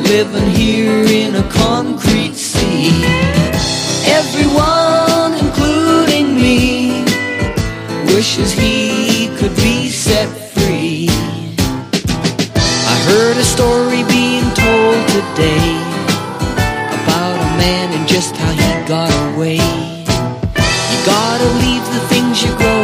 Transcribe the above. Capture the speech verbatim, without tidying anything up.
living here in a concrete sea. Everyone, including me, wishes he could be set free. I heard a story being told today about a man and just how he got away. You gotta leave the things you grow